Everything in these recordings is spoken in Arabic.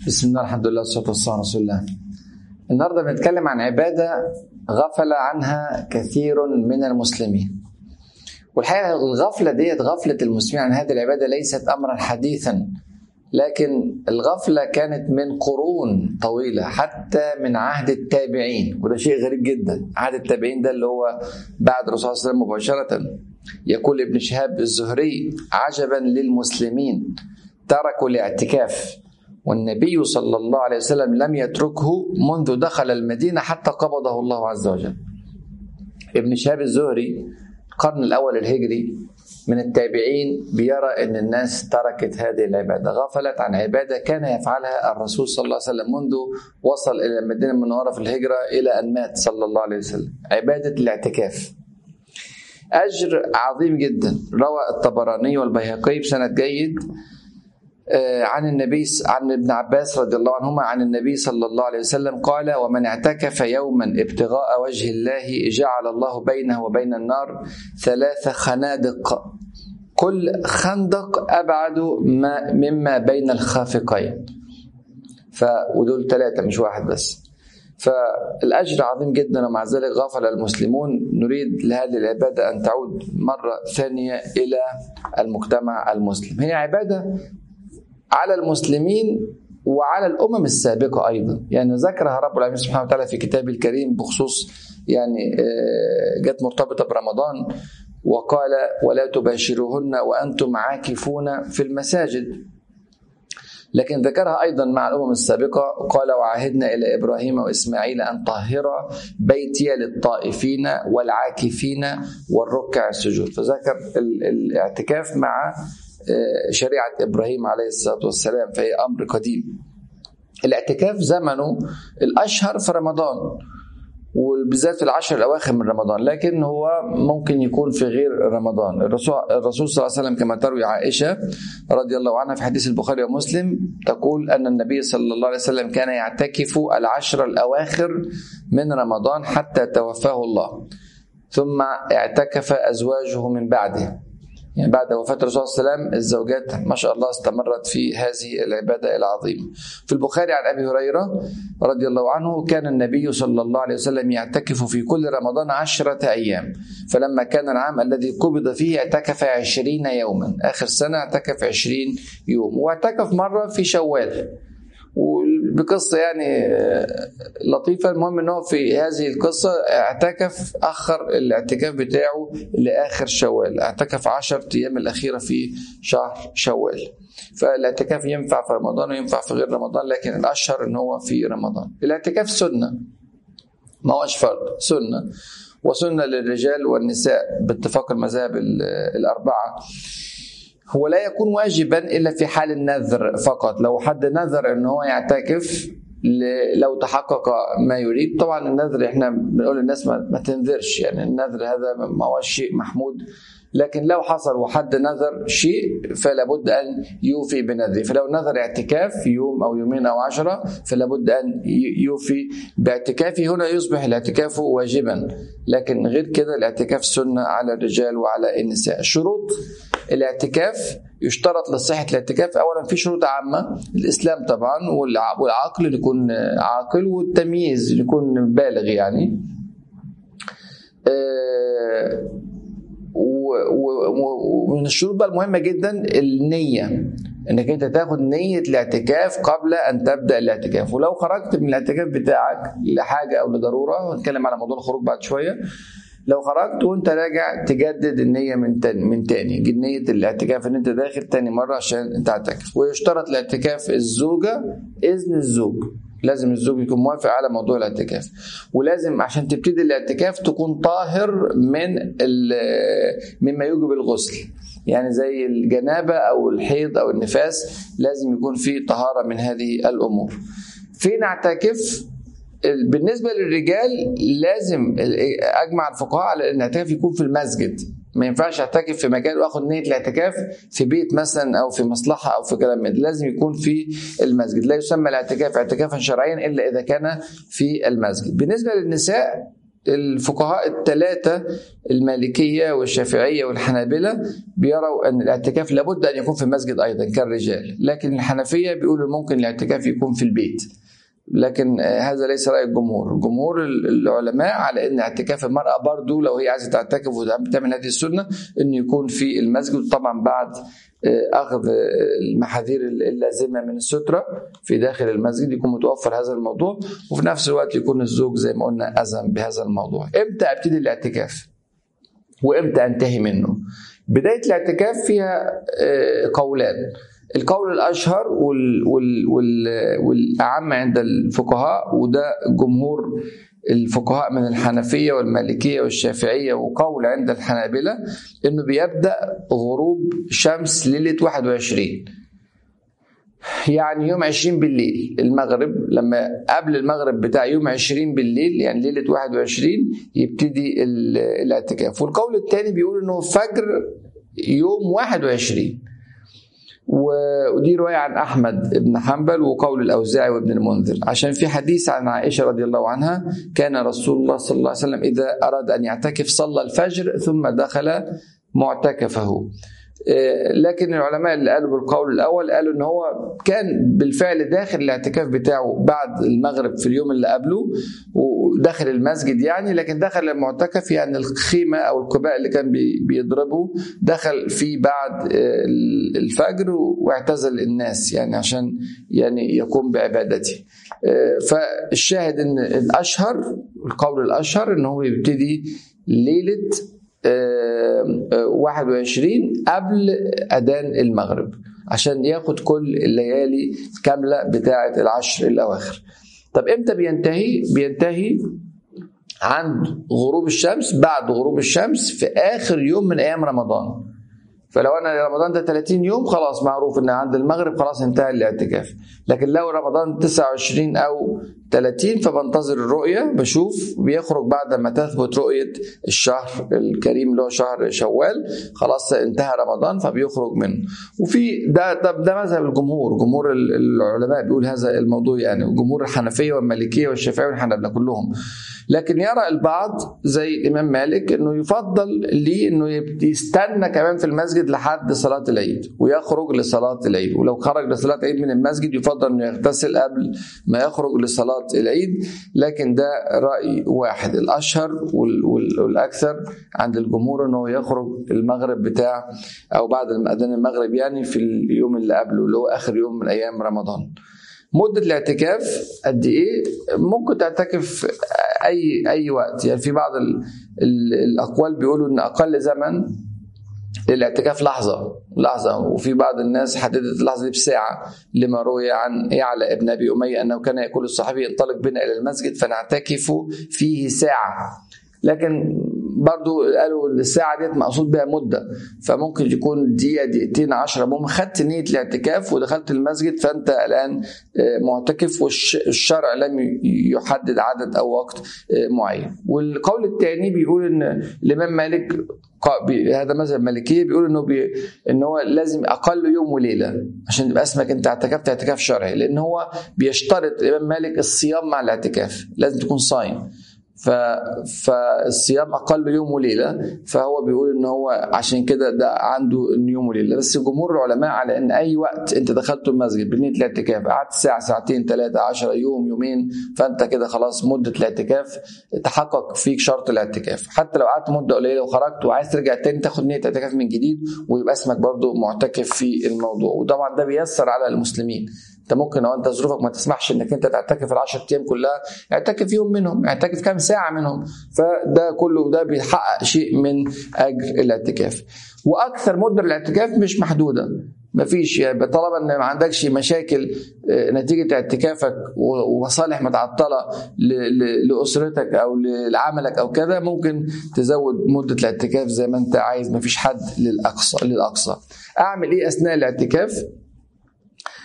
بسم الله، الحمد لله، والصلاة والسلام على رسول الله. النهارده بنتكلم عن عبادة غفل عنها كثير من المسلمين. والحقيقة الغفلة ديت، غفلة المسلمين عن هذه العبادة، ليست أمرا حديثا، لكن الغفلة كانت من قرون طويلة، حتى من عهد التابعين. وده شيء غريب جدا. عهد التابعين ده اللي هو بعد الرسول صلى الله عليه وسلم مباشرة. يقول ابن شهاب الزهري: عجبا للمسلمين تركوا الاعتكاف، والنبي صلى الله عليه وسلم لم يتركه منذ دخل المدينة حتى قبضه الله عز وجل. ابن شهاب الزهري القرن الأول الهجري من التابعين بيرى أن الناس تركت هذه العبادة، غفلت عن عبادة كان يفعلها الرسول صلى الله عليه وسلم منذ وصل إلى المدينة المنورة في الهجرة إلى أن مات صلى الله عليه وسلم. عبادة الاعتكاف أجر عظيم جدا. روى الطبراني والبيهقي بسند جيد عن ابن عباس رضي الله عنهما عن النبي صلى الله عليه وسلم قال: ومن اعتكف يوما ابتغاء وجه الله جعل الله بينه وبين النار 3 خنادق، كل خندق أبعد مما بين الخافقين. ودول 3 مش واحد بس. فالأجر عظيم جدا، ومع ذلك غفل المسلمون. نريد لهذه العبادة أن تعود مرة ثانية إلى المجتمع المسلم. هي عبادة على المسلمين وعلى الأمم السابقة أيضا، يعني ذكرها رب العالمين سبحانه وتعالى في كتابه الكريم بخصوص يعني جت مرتبطة برمضان، وقال: ولا تباشروهن وأنتم عاكفون في المساجد. لكن ذكرها أيضا مع الأمم السابقة، قال: وعهدنا إلى إبراهيم وإسماعيل أن طهر بيتي للطائفين والعاكفين والركع السجود. فذكر الاعتكاف مع شريعة إبراهيم عليه الصلاة والسلام، فهي أمر قديم. الاعتكاف زمنه الأشهر في رمضان، وبالذات في العشر الأواخر من رمضان، لكن هو ممكن يكون في غير رمضان. الرسول صلى الله عليه وسلم كما تروي عائشة رضي الله عنها في حديث البخاري ومسلم تقول أن النبي صلى الله عليه وسلم كان يعتكف العشر الأواخر من رمضان حتى توفاه الله، ثم اعتكف أزواجه من بعده. يعني بعد وفاة الرسول صلى الله عليه وسلم الزوجات ما شاء الله استمرت في هذه العبادة العظيمة. في البخاري عن أبي هريرة رضي الله عنه: كان النبي صلى الله عليه وسلم يعتكف في كل رمضان 10 أيام، فلما كان العام الذي قبض فيه اعتكف 20 يوما. آخر سنة اعتكف 20 يوم، واعتكف مرة في شوال، وبقصة يعني لطيفة. المهم أنه في هذه القصة اعتكف، أخر الاعتكاف بتاعه لآخر شوال، اعتكف 10 أيام الأخيرة في شهر شوال. فالاعتكاف ينفع في رمضان وينفع في غير رمضان، لكن الأشهر أنه في رمضان. الاعتكاف سنة، ما هوش فرض، سنة، وسنة للرجال والنساء باتفاق المذاهب الأربعة. هو لا يكون واجبا إلا في حال النذر فقط. لو حد نذر أنه هو يعتكف لو تحقق ما يريد. طبعا النذر احنا بنقول للناس ما تنذرش، يعني النذر هذا ما هو شيء محمود، لكن لو حصل وحد نذر شيء فلا بد أن يوفي بنذره. فلو نذر اعتكاف يوم أو يومين أو 10 فلا بد أن يوفي باعتكافه. هنا يصبح الاعتكاف واجبا، لكن غير كده الاعتكاف سنة على الرجال وعلى النساء. شروط الاعتكاف: يشترط لصحة الاعتكاف أولا في شروط عامة: الإسلام طبعا، والعقل يكون عاقل، والتمييز يكون بالغ يعني. ومن الشروط بقى المهمة جدا النية، انك انت تاخد نية الاعتكاف قبل ان تبدأ الاعتكاف. ولو خرجت من الاعتكاف بتاعك لحاجة او لضرورة، ونتكلم على موضوع الخروج بعد شوية، لو خرجت وانت راجع تجدد النية من تاني نية الاعتكاف ان انت داخل تاني مرة عشان تعتكف. ويشترط الاعتكاف الزوجة إذن الزوج، لازم الزوج يكون موافق على موضوع الاعتكاف. ولازم عشان تبتدي الاعتكاف تكون طاهر مما يوجب الغسل، يعني زي الجنابة أو الحيض أو النفاس، لازم يكون فيه طهارة من هذه الأمور. فين اعتكف؟ بالنسبة للرجال لازم أجمع الفقهاء على أن الاعتكاف يكون في المسجد. ما ينفعش اعتكف في مكان واخد نية الاعتكاف في بيت مثلا او في مصلحة او في كلام من ده، لازم يكون في المسجد. لا يسمى الاعتكاف اعتكافا شرعيا الا اذا كان في المسجد. بالنسبة للنساء الفقهاء الثلاثة المالكية والشافعية والحنابلة بيروا أن الاعتكاف لابد أن يكون في المسجد أيضا كالرجال، لكن الحنفية بيقولوا ممكن الاعتكاف يكون في البيت، لكن هذا ليس رأي الجمهور. جمهور العلماء على أن اعتكاف المرأة برضو لو هي عايزة تعتكف وتعمل هذه السنة أن يكون في المسجد، طبعا بعد أخذ المحاذير اللازمة من السترة في داخل المسجد يكون متوفر هذا الموضوع، وفي نفس الوقت يكون الزوج زي ما قلنا أذن بهذا الموضوع. إمتى أبتدي الاعتكاف وإمتى أنتهي منه؟ بداية الاعتكاف فيها قولان، القول الأشهر والأعم عند الفقهاء، وده جمهور الفقهاء من الحنفية والمالكية والشافعية، وقول عند الحنابلة إنه بيبدأ غروب شمس ليلة 21، يعني يوم 20 بالليل المغرب، لما قبل المغرب بتاع يوم 20 بالليل يعني ليلة 21 يبتدي الاعتكاف. والقول الثاني بيقول إنه فجر يوم 21، ودي رواية عن أحمد بن حنبل وقول الأوزاعي وابن المنذر، عشان في حديث عن عائشة رضي الله عنها كان رسول الله صلى الله عليه وسلم إذا أراد أن يعتكف صلى الفجر ثم دخل معتكفه. لكن العلماء اللي قالوا بالقول الأول قالوا إن هو كان بالفعل داخل الاعتكاف بتاعه بعد المغرب في اليوم اللي قبله ودخل المسجد يعني، لكن دخل المعتكف يعني الخيمة أو القباء اللي كان بيضربه دخل فيه بعد الفجر واعتزل الناس يعني عشان يعني يقوم بعبادته. فالشاهد إن القول الأشهر إن هو يبتدي ليلة 21 قبل أذان المغرب عشان ياخد كل الليالي كاملة بتاعة العشر الأواخر. طب إمتى بينتهي عند غروب الشمس، بعد غروب الشمس في آخر يوم من أيام رمضان. فلو أنا رمضان ده 30 يوم خلاص معروف إن عند المغرب خلاص انتهى الاعتكاف، لكن لو رمضان 29 أو 30 فبنتظر الرؤية، بشوف بيخرج بعد ما تثبت رؤية الشهر الكريم اللي هو شهر شوال، خلاص انتهى رمضان فبيخرج منه. وفي ده مذهب الجمهور، جمهور العلماء بيقول هذا الموضوع يعني، جمهور الحنفية والمالكية والشافعية والحنابلة كلهم. لكن يرى البعض زي الإمام مالك إنه يفضل ليه إنه يستنى كمان في المسجد لحد صلاة العيد ويخرج لصلاة العيد، ولو خرج لصلاة العيد من المسجد يفضل إنه يغتسل قبل ما يخرج لصلاة العيد. لكن ده رأي واحد، الأشهر والأكثر عند الجمهور إنه يخرج المغرب بتاع أو بعد أذان المغرب يعني في اليوم اللي قبله اللي هو آخر يوم من أيام رمضان. مدة الاعتكاف قد إيه؟ ممكن تعتكف أي وقت يعني. في بعض الأقوال بيقولوا إن أقل زمن للاعتكاف لحظة، وفي بعض الناس حددت اللحظة دي بساعة، لما روي عن يعلى ابن أبي أمية أنه كان يقول الصحابي انطلق بنا إلى المسجد فنعتكف فيه ساعة. لكن برضو قالوا الساعة ديت مقصود بها مدة، فممكن يكون دقيقة دقيقتين 10. المهم خدت نية الاعتكاف ودخلت المسجد فأنت الآن معتكف، والشرع لم يحدد عدد أو وقت معين. والقول الثاني بيقول إن الإمام مالك هذا مذهب مالكية بيقول إنه هو لازم أقل يوم وليلة عشان تبقى اسمك أنت اعتكفت اعتكاف شرعي، لأن هو بيشترط الإمام مالك الصيام مع الاعتكاف، لازم تكون صايم. فالصيام أقل يوم وليلة، فهو بيقول إن هو عشان كده ده عنده يوم وليلة. بس جمهور العلماء على إن أي وقت أنت دخلت المسجد بنية الاعتكاف قعدت ساعة ساعتين 3 10 يوم يومين، فأنت كده خلاص مدة الاعتكاف تحقق فيك شرط الاعتكاف. حتى لو قعدت مدة قليلة وخرجت وعايز ترجع تاني تاخد نية الاعتكاف من جديد ويبقى اسمك برضو معتكف في الموضوع. وطبعا ده بيسر على المسلمين. انت ممكن لو انت ظروفك ما تسمحش انك انت تعتكف ال10 ايام كلها، اعتكف يوم منهم، اعتكف كام ساعه منهم، فده كله ده بيحقق شيء من اجر الاعتكاف. واكثر مده الاعتكاف مش محدوده، مفيش يعني طالما ان ما عندكش مشاكل نتيجه اعتكافك ومصالح متعطله لاسرتك او لعملك او كذا، ممكن تزود مده الاعتكاف زي ما انت عايز، مفيش حد للاقصى. اعمل ايه اثناء الاعتكاف؟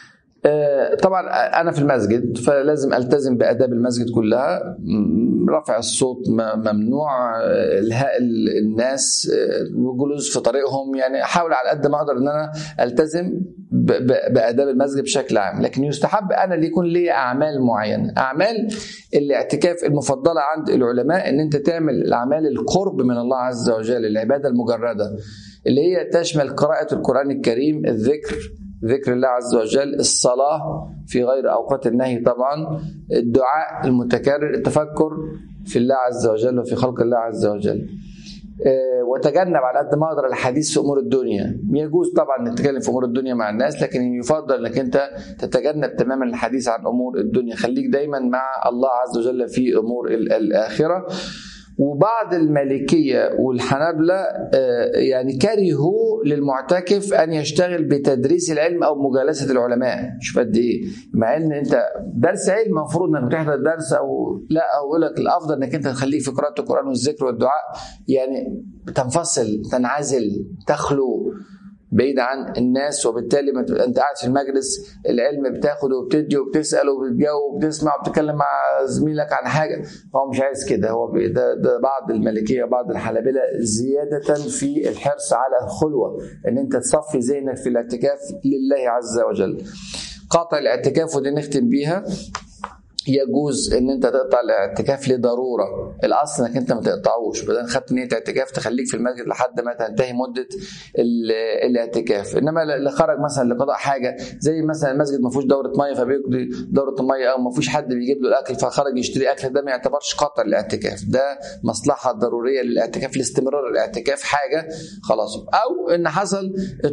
طبعا أنا في المسجد فلازم ألتزم بآداب المسجد كلها. رفع الصوت ممنوع، إلهاء الناس والجلوس في طريقهم، يعني أحاول على قد ما أقدر أن أنا ألتزم بآداب المسجد بشكل عام. لكن يستحب أنا اللي يكون لي أعمال معينة. أعمال الاعتكاف المفضلة عند العلماء أن أنت تعمل الأعمال القرب من الله عز وجل، العبادة المجردة اللي هي تشمل قراءة القرآن الكريم، ذكر الله عز وجل، الصلاة في غير أوقات النهي طبعا، الدعاء المتكرر، التفكر في الله عز وجل وفي خلق الله عز وجل. وتجنب على قد ما اقدر الحديث في امور الدنيا. يجوز طبعا نتكلم في امور الدنيا مع الناس، لكن يفضل انك انت تتجنب تماما الحديث عن امور الدنيا. خليك دايما مع الله عز وجل في امور الاخره. وبعض المالكية والحنابلة يعني كرهوا للمعتكف أن يشتغل بتدريس العلم أو مجالسة العلماء. شوف قد إيه، مع أن أنت درس علم المفروض أنك تحضر الدرس أو لا، أو يقول لك الأفضل أنك أنت تخليك في قراءة القرآن والذكر والدعاء، يعني تنفصل، تنعزل، تخلو بعيد عن الناس. وبالتالي انت قاعد في المجلس العلم بتاخد وبتدي وبتسأل وبتجاوب وبتسمع وبتتكلم مع زميلك عن حاجة. هو مش عايز كده. هو ده بعض المالكية وبعض الحنابلة زيادة في الحرص على الخلوة، ان انت تصفي ذهنك في الاعتكاف لله عز وجل. قاطع الاعتكاف، ودي نختم بيها، يجوز ان انت تقطع الاعتكاف لضروره. الاصل انك انت ما تقطعوش، بدل خدت نيه اعتكاف تخليك في المسجد لحد ما تنتهي مده الاعتكاف. انما اللي خرج مثلا لقضاء حاجه، زي مثلا المسجد ما فيهوش دوره ميه فبيقضي دوره الميه، او ما فيش حد بيجيب له الاكل فخرج يشتري اكل، ده ما يعتبرش قطع الاعتكاف، ده مصلحه ضروريه للاعتكاف لاستمرار الاعتكاف، حاجه خلاص. او ان حصل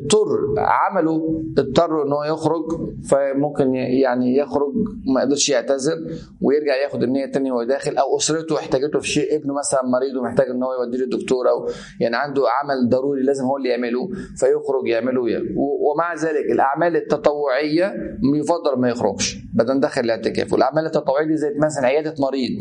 اضطر ان هو يخرج، فممكن يعني يخرج ما يقدرش يعتذر ويرجع ياخد النيه الثانيه وهو داخل، او اسرته احتاجته في شيء، ابنه مثلا مريض ومحتاج ان هو يوديه للدكتور، او يعني عنده عمل ضروري لازم هو اللي يعمله فيخرج يعمله. ومع ذلك الاعمال التطوعيه يفضل ما يخرجش بدل داخل الاعتكاف. والاعمال التطوعيه دي زي مثلا عياده مريض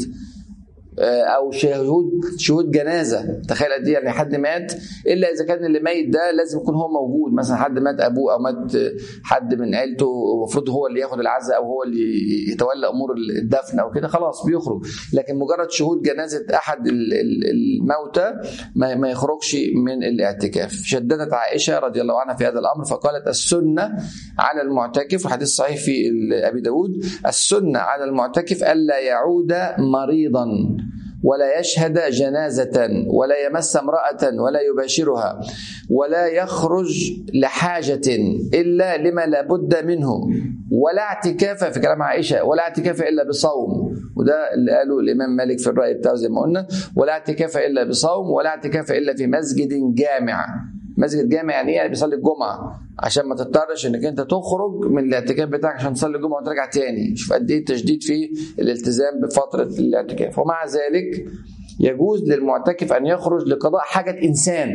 او شهود جنازه، تخيل قد ايه يعني حد مات، الا اذا كان اللي ميت ده لازم يكون هو موجود، مثلا حد مات ابوه او مات حد من عيلته، المفروض هو اللي ياخد العزاء او هو اللي يتولى امور الدفن او كده، خلاص بيخرج. لكن مجرد شهود جنازه احد الموتى ما يخرجش من الاعتكاف. شددت عائشه رضي الله عنها في هذا الامر فقالت: السنه على المعتكف، وحديث صحيح في ابي داود، السنه على المعتكف الا يعود مريضا ولا يشهد جنازة ولا يمس امرأة ولا يباشرها ولا يخرج لحاجة إلا لما لا بد منه، ولا اعتكاف، في كلام عائشة، ولا اعتكاف إلا بصوم، وده اللي قاله الإمام مالك في الرأي بتاعه زي ما قلنا، ولا اعتكاف إلا بصوم، ولا اعتكاف إلا في مسجد جامع. مسجد جامع يعني ايه؟ يعني بيصلي الجمعه، عشان ما تضطرش انك انت تخرج من الاعتكاف بتاعك عشان تصلي الجمعه وترجع تاني. شوف قد ايه التشديد في الالتزام بفتره الاعتكاف. ومع ذلك يجوز للمعتكف ان يخرج لقضاء حاجه انسان،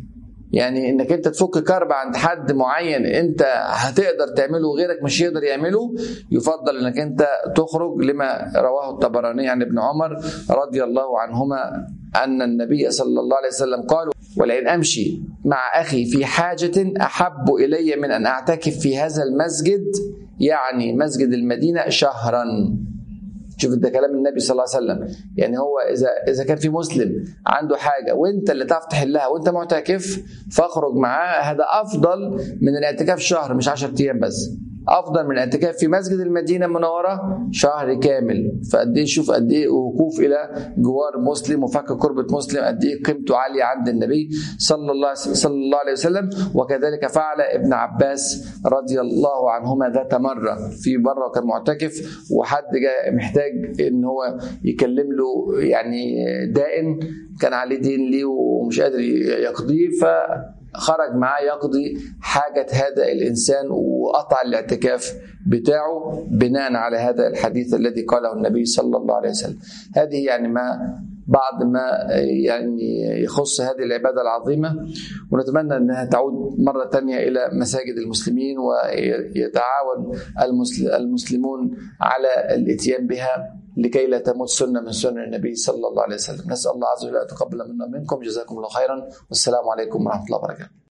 يعني انك انت تفك كرب عند حد معين انت هتقدر تعمله وغيرك مش يقدر يعمله، يفضل انك انت تخرج، لما رواه الطبراني عن ابن عمر رضي الله عنهما ان النبي صلى الله عليه وسلم قال: ولئن امشي مع اخي في حاجه احب الي من ان اعتكف في هذا المسجد، يعني مسجد المدينه، شهرا. شوف ده كلام النبي صلى الله عليه وسلم، يعني هو اذا كان في مسلم عنده حاجه وانت اللي تعرف تحلها وانت معتكف فاخرج معاه، هذا افضل من الاعتكاف شهر، مش 10 ايام بس، افضل من الاعتكاف في مسجد المدينه المنوره شهر كامل. فقد ايه، شوف قد ايه وقوف الى جوار مسلم وفك كربه مسلم، قد ايه قيمته عاليه عند النبي صلى الله عليه وسلم. وكذلك فعل ابن عباس رضي الله عنهما ذات مره، في مره كان معتكف وحد جاء محتاج ان هو يكلم له يعني دائن كان عليه دين ليه ومش قادر يقضيه، خرج معاه يقضي حاجة هذا الإنسان وقطع الاعتكاف بتاعه بناء على هذا الحديث الذي قاله النبي صلى الله عليه وسلم. هذه يعني بعض ما يعني يخص هذه العبادة العظيمة، ونتمنى أنها تعود مرة تانية إلى مساجد المسلمين ويتعاون المسلمون على الاتيان بها لكي لا تموت سنة من سنن النبي صلى الله عليه وسلم. نسأل الله عز وجل أن يتقبل منا ومنكم. جزاكم الله خيرا، والسلام عليكم ورحمة الله وبركاته.